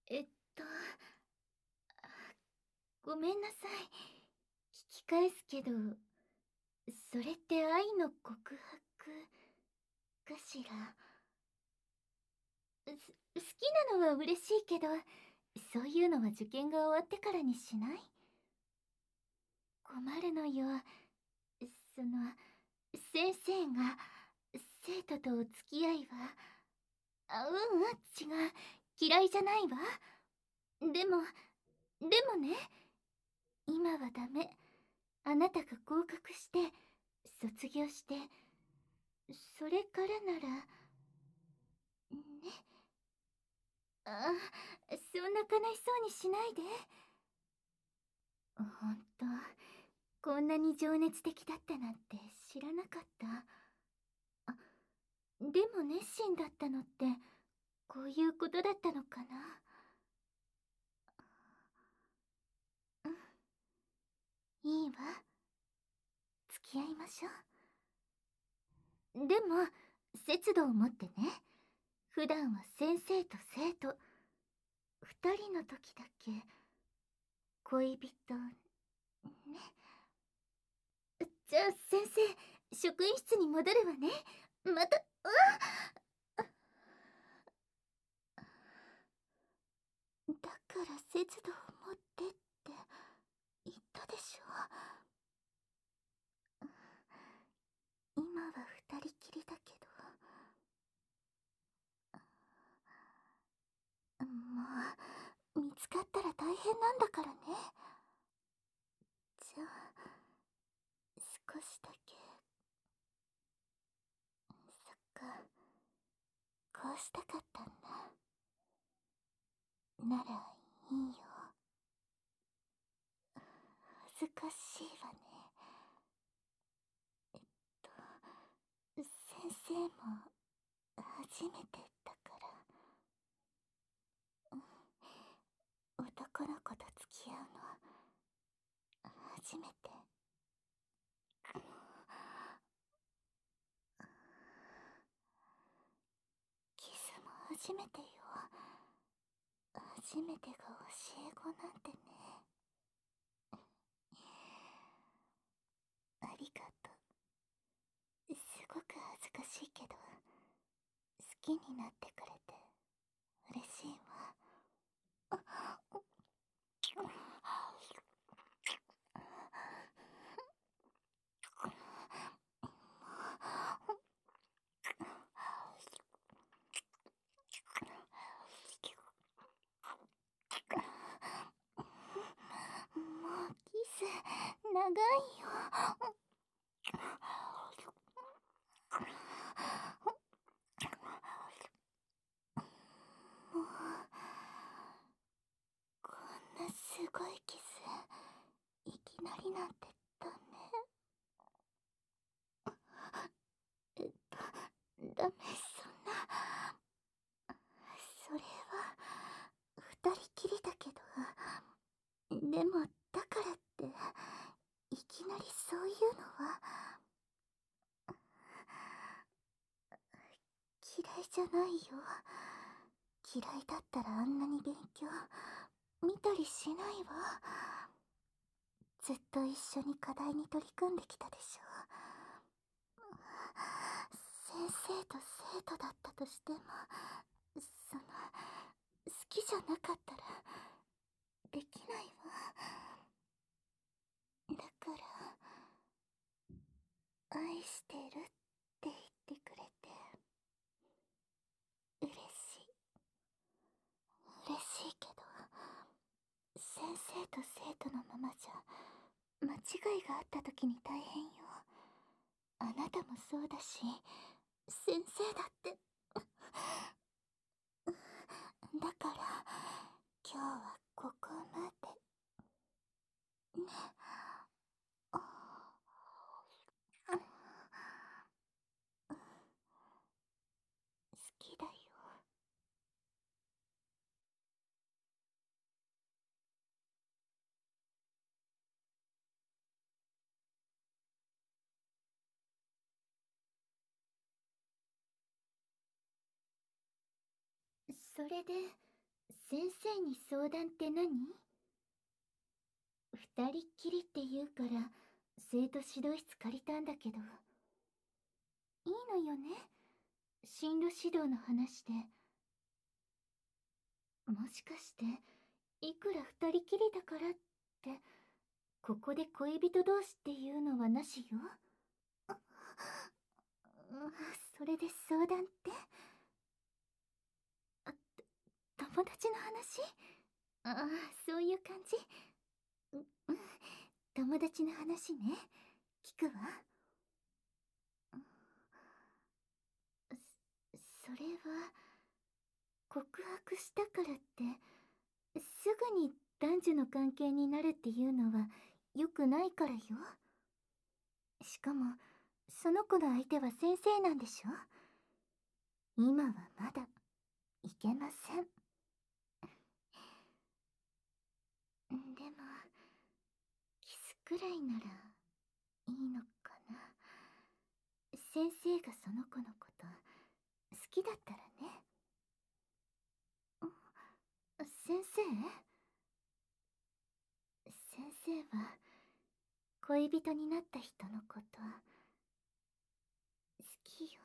えっと、ごめんなさい。聞き返すけど、それって愛の告白かしら。好きなのは嬉しいけど、そういうのは受験が終わってからにしない？困るのよ。その、先生が、生徒とお付き合いは、違う。嫌いじゃないわ。でも、でもね、今はダメ。あなたが合格して、卒業して、それからなら、ね。あ、そんな悲しそうにしないで。ほんと、こんなに情熱的だったなんて知らなかった。あ、でも熱心だったのって、こういうことだったのかな。うん、いいわ。付き合いましょう。でも、節度を持ってね。普段は先生と生徒、二人の時だけ、恋人、ね。じゃあ先生、職員室に戻るわね。また、だから節度を持ってって言ったでしょ。今は二人きりだけど、もう、見つかったら大変なんだからね。じゃあ、少しだけ。そっか、こうしたかったんだ。なら、いいよ。恥ずかしいわね。先生も初めてだから、男の子と付き合うの初めて。キスも初めてよ。初めてが教え子なんてね。ありがとう。すごく恥ずかしいけど、好きになってくれて嬉しいわ。もうキス長いよ。もう、こんなすごいキスいきなりなんてダメ。ダメ、そんな。それは二人きりだけど、でもだからっていきなりそういうのは。嫌いじゃないよ。嫌いだったらあんなに勉強見たりしないわ。ずっと一緒に課題に取り組んできたでしょ。先生と生徒だったとしても、その、好きじゃなかったらできないわ。だから愛してるって言ってくれて嬉しい。嬉しいけど、先生と生徒のままじゃ間違いがあった時に大変よ。あなたもそうだし、先生だって。だから今日はここまでね。好きだよ。それで先生に相談って何？二人っきりって言うから生徒指導室借りたんだけど。いいのよね、進路指導の話で。もしかしていくら二人きりだからってここで恋人同士っていうのはなしよ。それで相談って、友達の話？ああ、そういう感じ。友達の話ね。聞くわ。それは告白したからってすぐに男女の関係になるっていうのは良くないからよ。しかもその子の相手は先生なんでしょ。今はまだいけません。でもキスくらいならいいのかな。先生がその子のこと好きだったらね。先生？先生は恋人になった人のこと好きよ。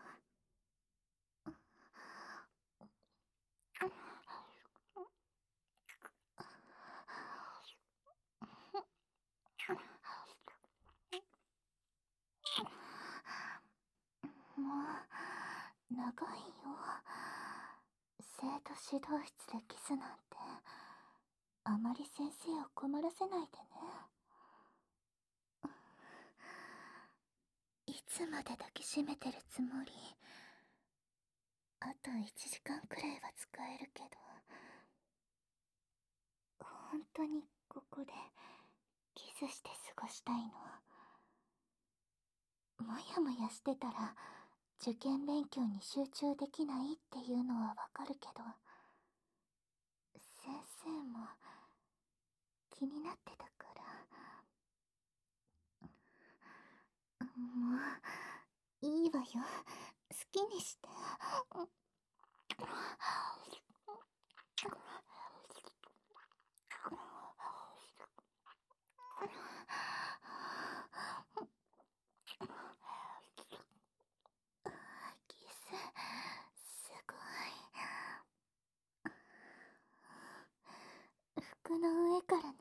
もう長いよ。生徒指導室でキスなんてあまり先生を困らせないでね。いつまで抱きしめてるつもり？あと1時間くらいは使えるけど、本当にここでキスして過ごしたいの？もやもやしてたら受験勉強に集中できないっていうのはわかるけど、先生も気になってたから。もういいわよ、好きにして。キスすごい。服の上からなら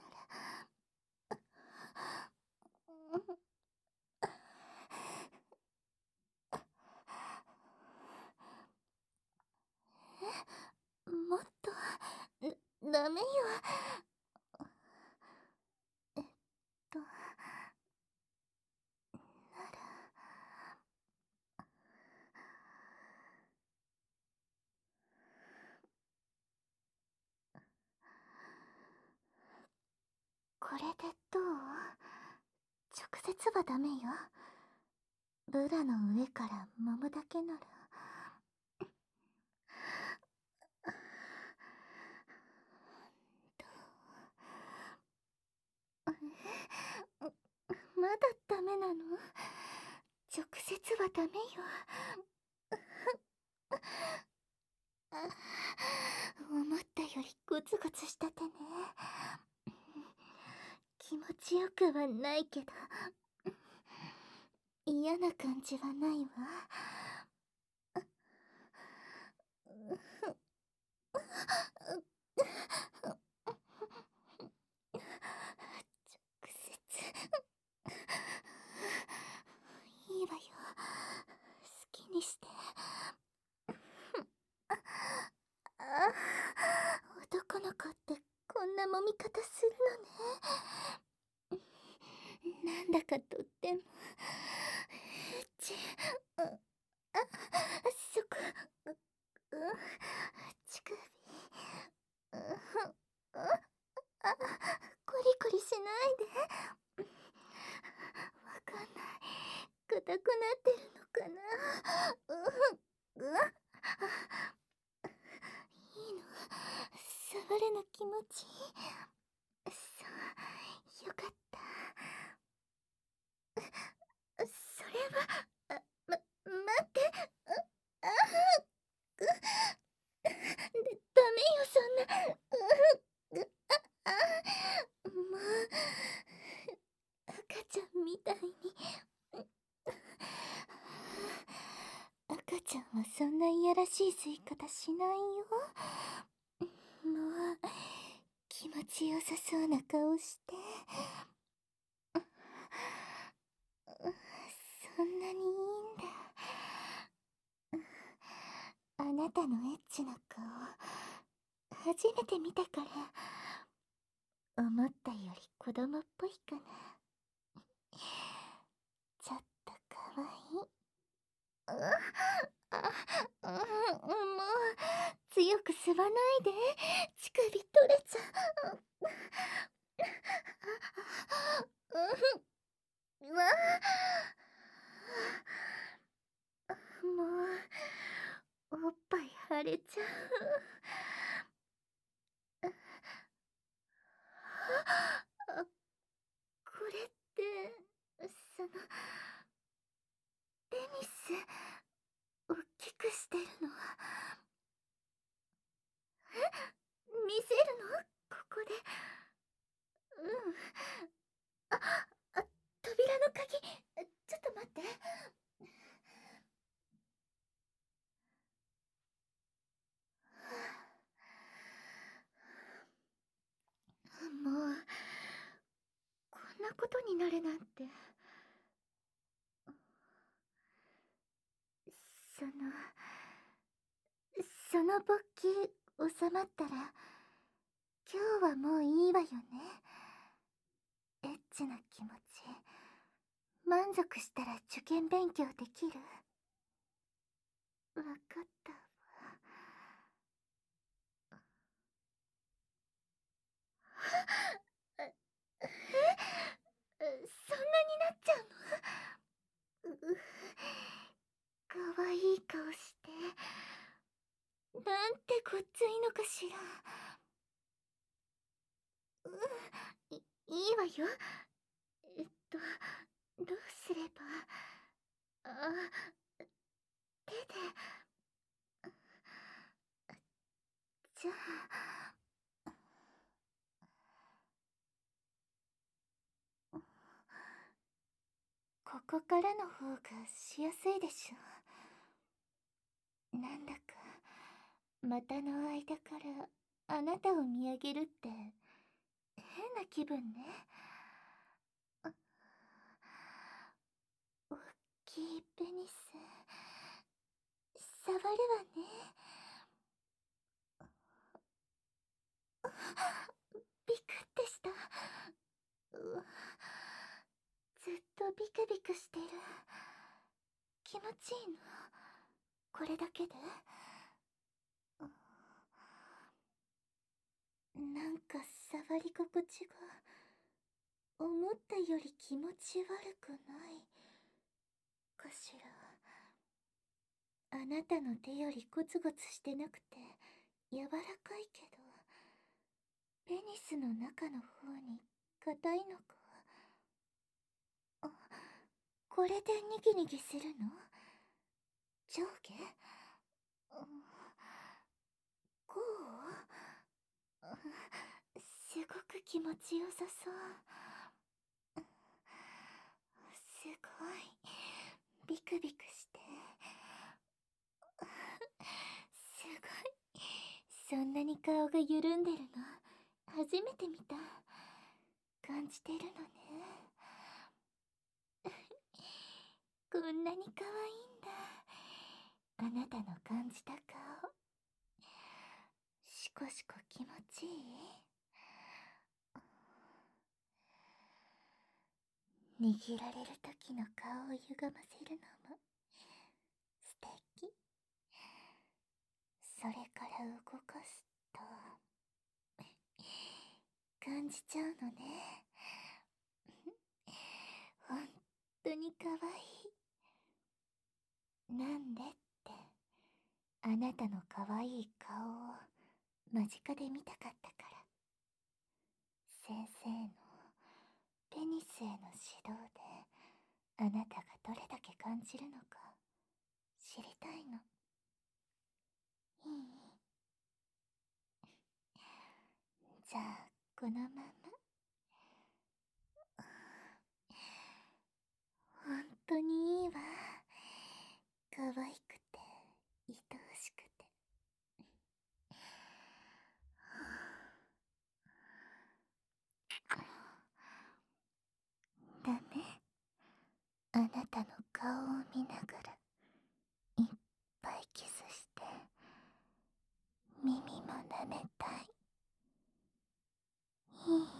もっとダメよ。ならこれでどう？直接はダメよ。ブラの上から揉むだけなら。まだダメなの？直接はダメよ。思ったよりゴツゴツしたてね。気持ちよくはないけど嫌な感じはないわ。直接いいわよ、好きにして。男の子ってこんな揉み方するのね。なんだかとってもちあそこ乳首コリコリしないで。わかんない、硬くなってるのかな。いいの？触るの気持ちいい？そう、よかった。それは待って。ダメよ、そんな。 しい吸い方しないよ。もう、気持ちよさそうな顔して。そんなにいいんだ。あなたのエッチな顔、初めて見たから、思ったより子供っぽいかな。ちょっとかわいい。もう、強く吸わないで。乳首取れちゃう。うわもう、おっぱい腫れちゃう。あ、これって、その、ペニス、大きくしてるの？見せるの？ここで。うん。あ、扉の鍵、ちょっと待って。もう、こんなことになるなんて。その、その勃起収まったら、今日はもういいわよね。エッチな気持ち、満足したら受験勉強できる？わかったわ。そんなになっちゃうの？かわいい顔して、なんてこっついのかしら。いいわよ。えっと、どうすれば。手で。じゃあ、ここからの方がしやすいでしょ。なんだか、股の間からあなたを見上げるって変な気分ね。おっきいペニス、触るわね。ビクってした。ずっとビクビクしてる。気持ちいいの？これだけで？なんか触り心地が思ったより気持ち悪くないかしら。あなたの手よりゴツゴツしてなくて柔らかいけど、ペニスの中の方に硬いのか。あ、これでニギニギするの？上下？こう？すごく気持ちよさそう。すごいビクビクして、すごい、そんなに顔が緩んでるの初めて見た。感じてるのね。こんなに可愛いんだ、あなたの感じた顔。しこしこ気持ちいい？握られる時の顔を歪ませるのも素敵。それから動かすと感じちゃうのね。ほんとにかわいい。なんでって、あなたのかわいい顔を間近で見たかったから。先生のペニスへの指導であなたがどれだけ感じるのか知りたいの。いい？じゃあこのまま。ほんとにいいわ。可愛くて愛おしくて。 ダメ。あなたの顔を見ながらいっぱいキスして耳も舐めたい。いい？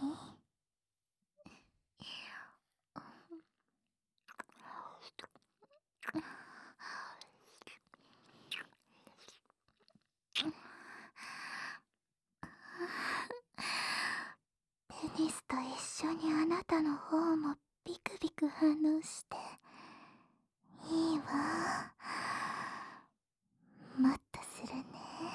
ペニスと一緒にあなたの方もビクビク反応していいわ。もっとするね。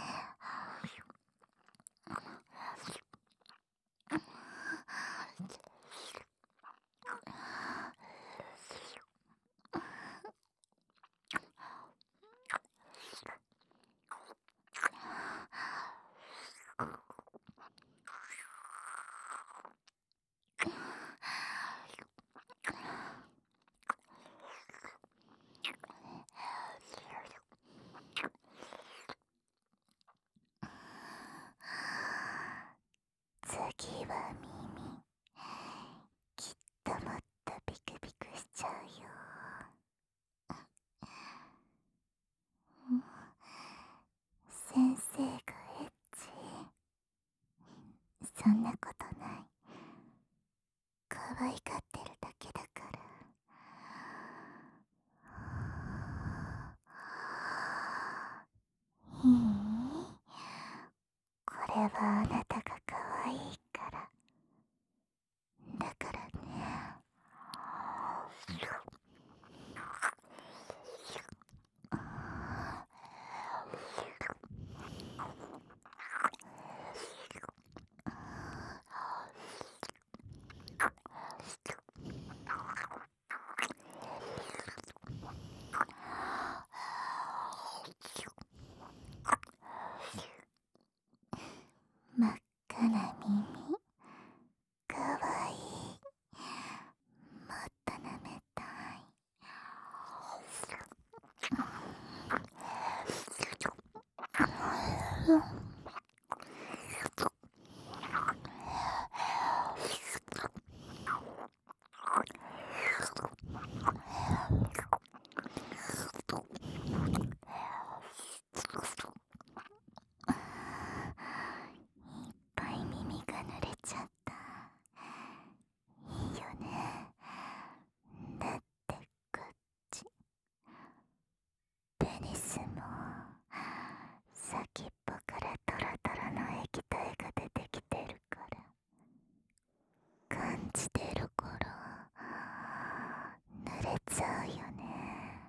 次は耳、きっともっとビクビクしちゃうよ。先生がエッチ？そんなことない。可愛がってるだけだから。いい？これはあなたが可愛いから。だからね。真っ赤な耳、かわいい。もっと舐めたい。いっぱい耳が濡れちゃった。いいよね。だってこっちペニスも先っぽからトロトロの液体が出てきてるから感じてるから濡れちゃうよね。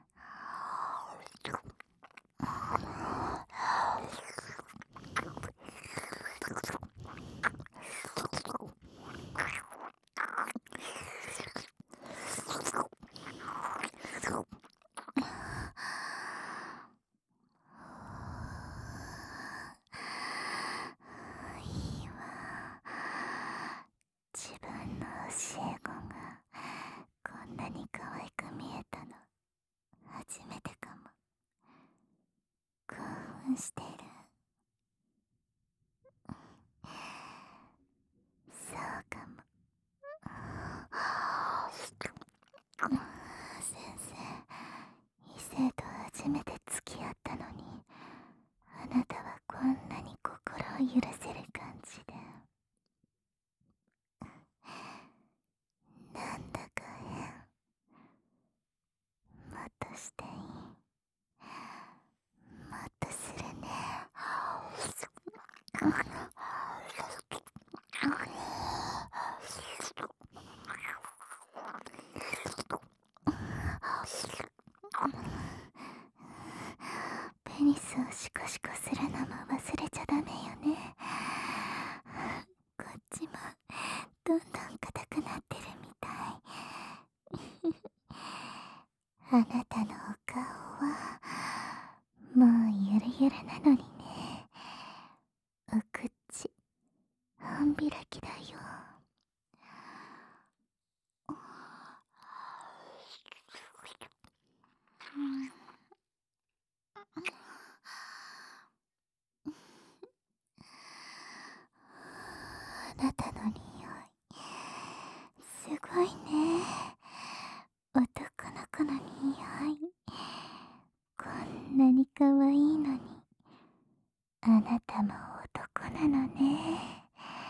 いいわ。自分の教え子がこんなに可愛く見えたの初めてかも。興奮してる。そうかも。先生、異性と初めて付き合ったのにあなたはこんなに心を許せる感じで。なんだか変。もっとしていい？もっとするね。ペニスをシコシコするのも忘れちゃダメよね。こっちもどんどん硬くなってるみたい。あなたのお顔はもうゆるゆるなのにね。お口半開きだよ。あなたの匂いすごいね。 ね。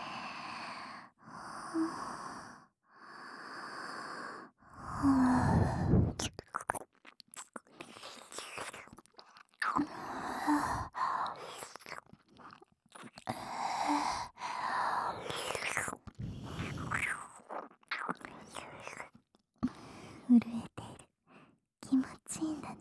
震えている。気持ちいいんだね。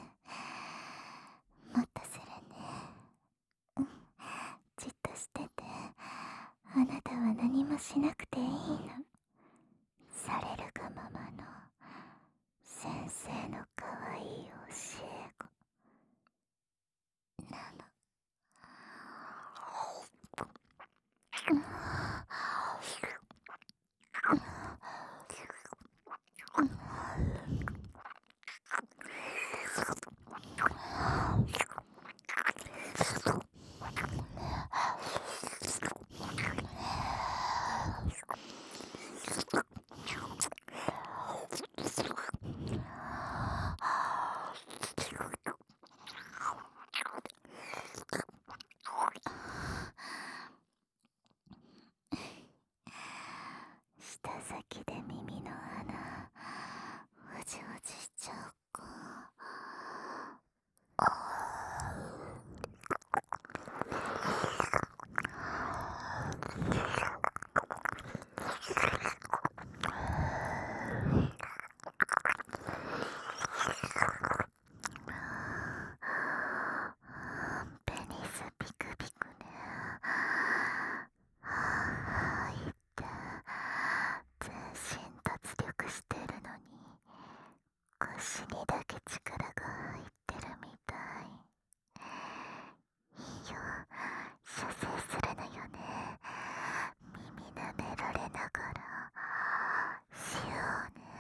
待たせるね。じっとしてて。あなたは何もしなくていいの。されるがままの先生の可愛い教え子なの。舌先で耳の穴おじおじしちゃうか。ペニスピクピクね。入って全身脱力してるのに腰にだけ力が入ってるみたい。いいよ、射精するのよね。耳舐められながらしようね。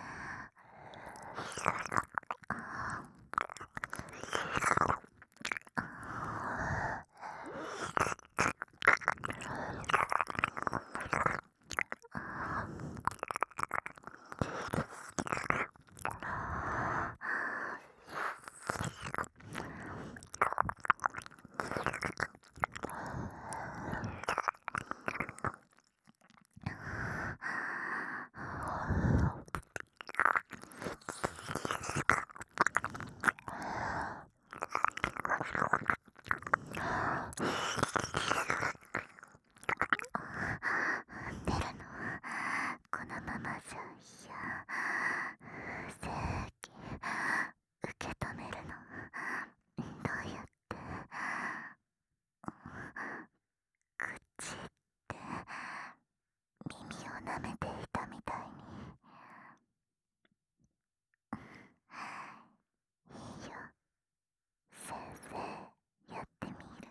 出るのこのままじゃ嫌。正規受け止めるのどうやって。口って耳を舐めていたみたいに。いいよ、先生やってみる。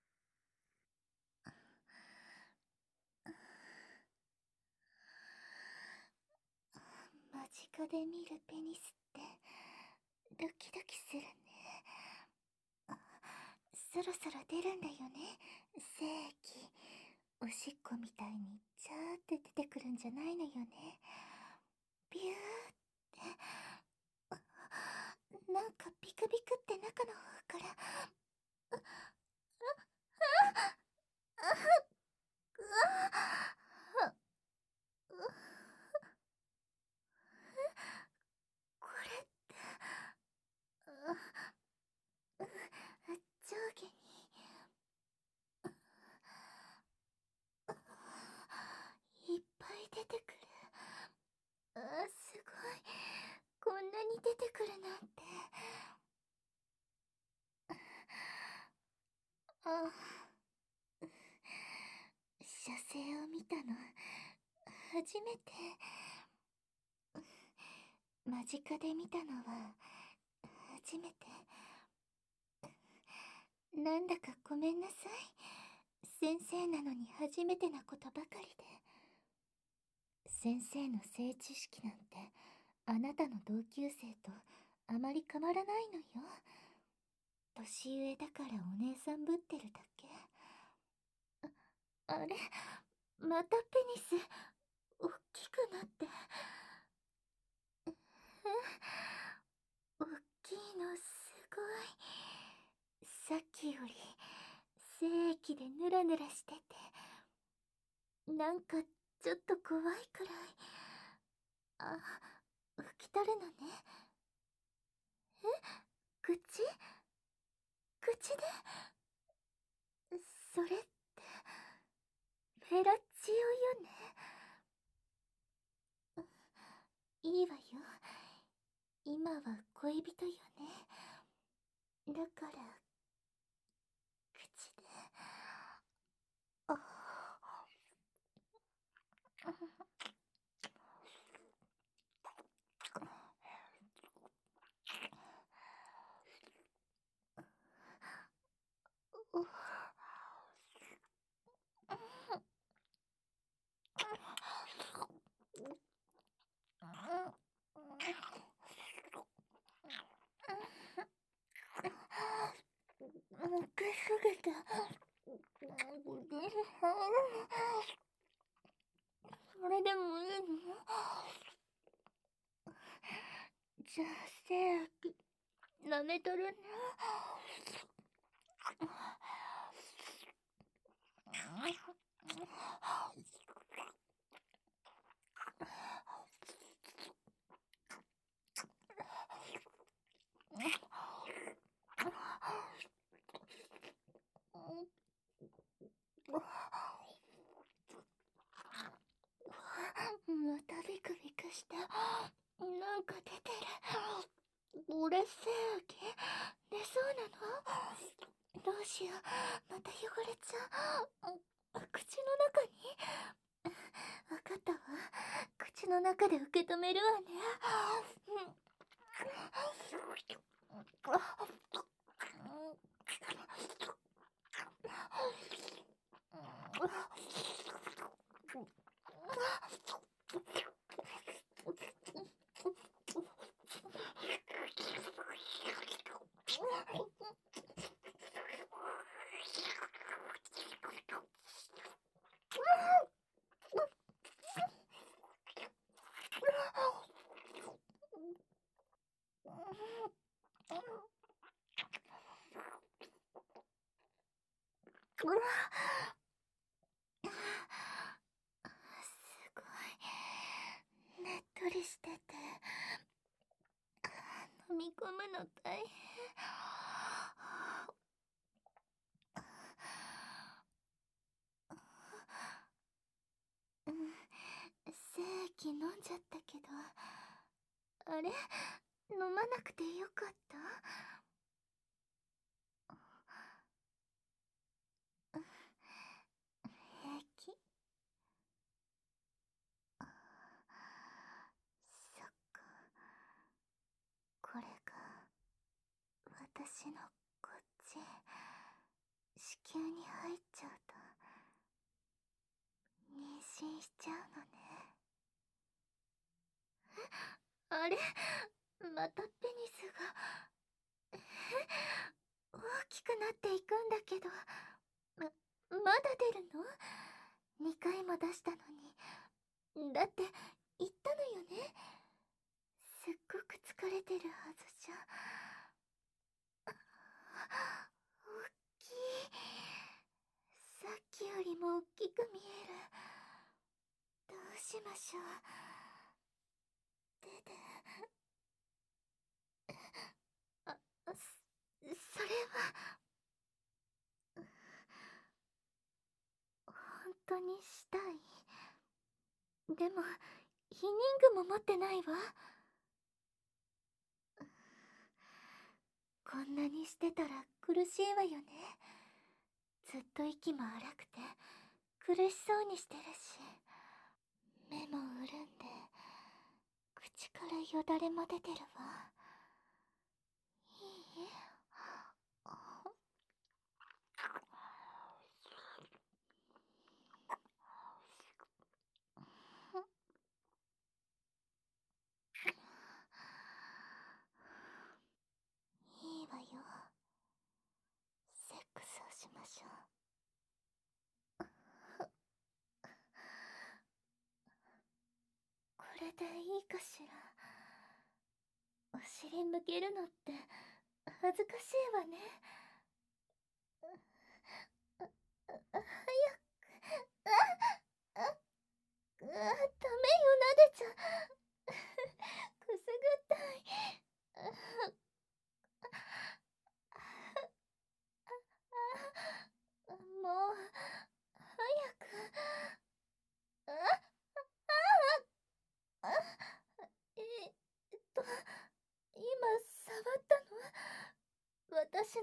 間近で見るペニスってドキドキするね。そろそろ出るんだよね、精液。おしっこみたいにジャーって出てくるんじゃないのよね。ビューってなんかビクビクって中の方からこれって上下にいっぱい出てくる。すごい。こんなに出てくるなんて。射精を見たの初めて。間近で見たのは初めて。なんだかごめんなさい。先生なのに初めてなことばかりで。先生の性知識なんてあなたの同級生とあまり変わらないのよ。年上だからお姉さんぶってるだけ。あれ、またペニス大きくなって。大きいのすごい。さっきより精液でヌラヌラしててなんかちょっと怖いくらい。あ、吹き垂るのね。え、口口で。それってフェラチオよね。いいわよ、今は恋人よね。だから口で。あ、むくすぎて。それでもいいの？じゃあせやき舐めとるね。またビクビクして、なんか出てる。俺せやき出そうなの？どうしよう、また汚れちゃう。口の中に。わかったわ、口の中で受け止めるわね。すごいねっとりしてて、飲み込むの大変。うん、精液飲んじゃったけど、あれ、飲まなくてよかった？平気？そっか、これが私のこっち子宮に入っちゃうと妊娠しちゃうのね。あれ、またペニスが大きくなっていくんだけど、まだ出るの？ 2 回も出したのに。だって言ったのよね、すっごく疲れてるはずじゃ。大きい。さっきよりも大きく見える。どうしましょう。手で。あ、それは本当にしたい？でも避妊具も持ってないわ。こんなにしてたら苦しいわよね。ずっと息も荒くて苦しそうにしてるし、目も潤んで口からよだれも出てるわ。いい？いいわよ、セックスをしましょう。これでいいかしら？お尻向けるのって恥ずかしいわね。早く。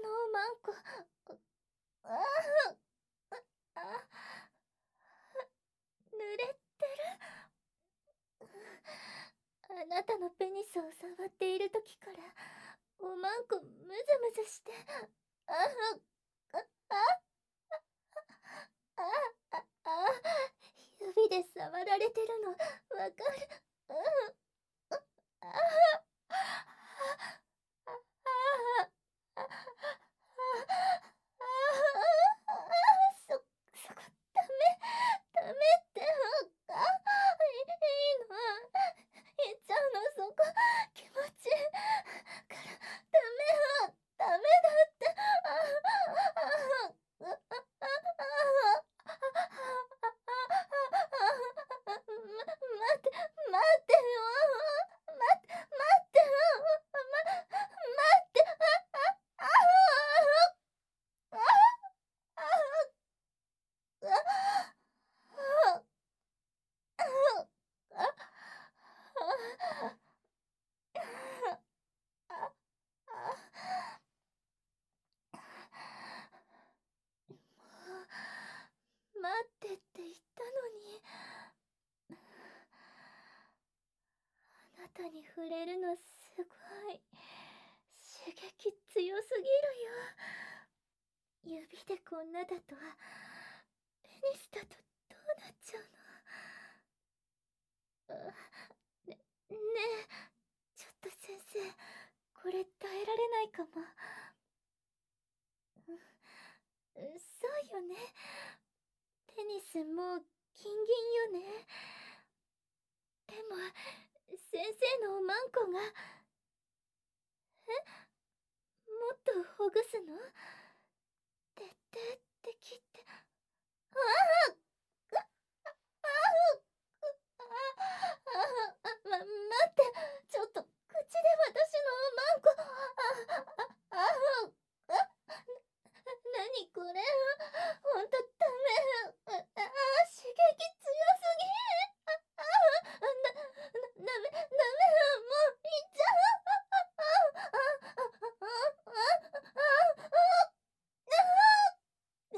おまんこ。ああ、濡れてる。あなたのペニスを触っている時からおまんこムズムズして、ああ、ああ、ああ、指で触られてるのわかる。うん、ああ、ああ、あそこ、ダメ、ダメって、いいの、言っちゃうの、そこ、気持ちいいから、ダメだって、待って、待ってよ、待ってよ、待って、ああ、ああ、待ってって言ったのに、あなたに触れるのすごい刺激強すぎるよ。指でこんなだとペニスだとどうなっちゃうの？ねえ、ちょっと先生、これ耐えられないかも。そうよね。テニスもうギンギンよね。でも先生のおまんこが、もっとほぐすの？てってって切って、ああ、あ待って、ちょっと口で私のおまんこ、何これ、ほんとダメ、刺激強すぎ、ダメ、ダメ、もういっちゃう、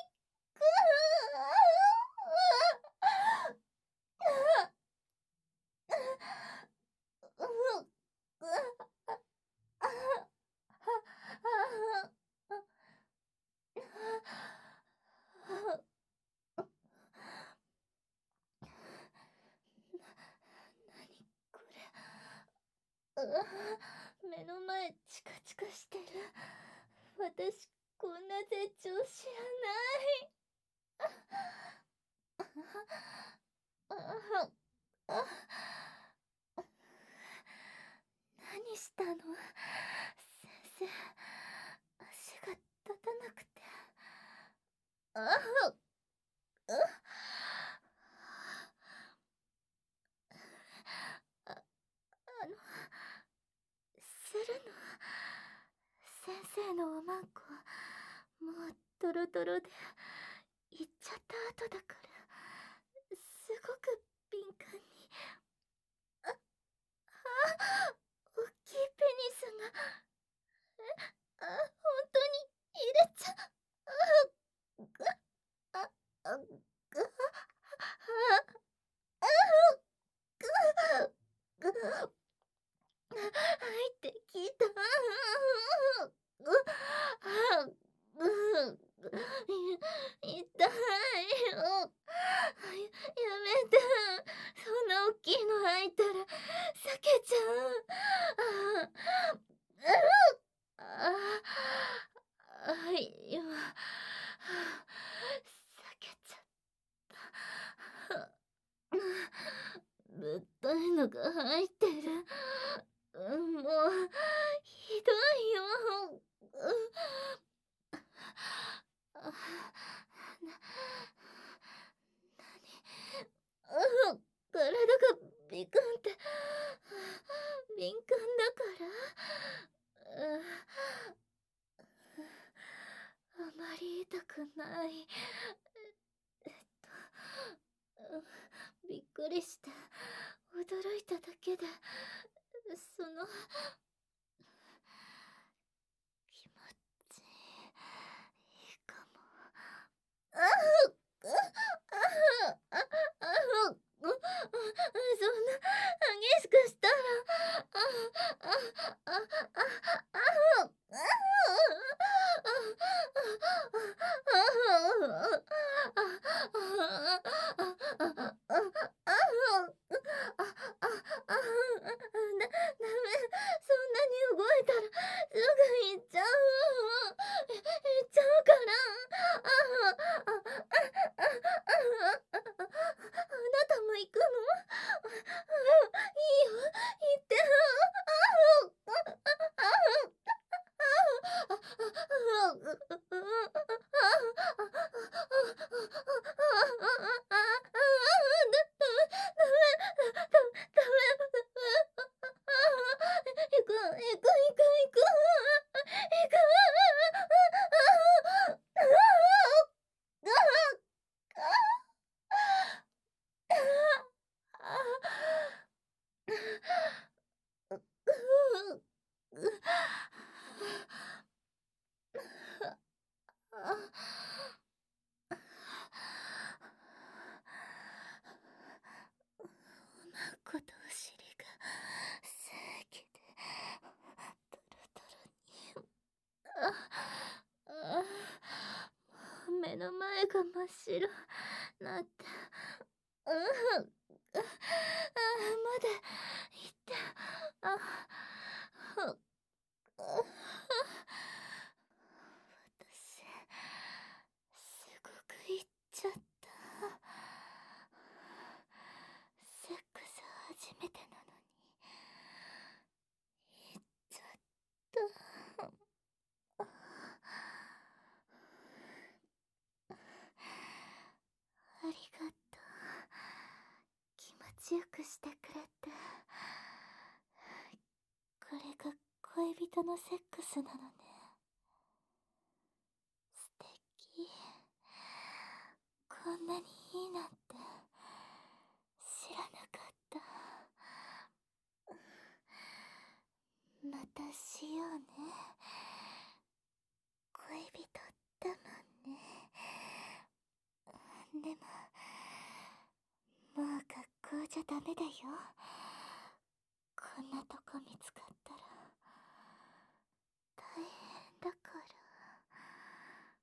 これ、目の前チカチカしてる。私こんな絶頂知らない。何したの？先生、足が立たなくて。ああ、あの、するの？先生のおまんこ、もうドロドロで、行っちゃった後だから、すごく敏感に。大きいペニスが、本当に入れちゃ、ぐ、あ、ぐ、入ってきた。痛いよ。やめて。そんな大きいの入ったら避けちゃう。今、避けちゃった。ぶったいのが入ってる。もう、ひどいよ。な、体がビクンって、敏感だから。あまり痛くない。びっくりして、驚いただけで、その、気持ちそんなに動いたらすぐ行っちゃう。行っちゃうから。なたも行くの？いいよ、行って。ことお尻が清気でトロトロに。目の前が真っ白なって。まだ行って。私すごく行っちゃった。セックス初めてなのに行っちゃった。ありがとう。気持ちよくしてくれて。これが恋人のセックスなのね。素敵。こんなにいいなんて知らなかった。またしようね。恋人だもんね。でも、もう学校じゃダメだよ。こんなとこ見つかったら大変だから。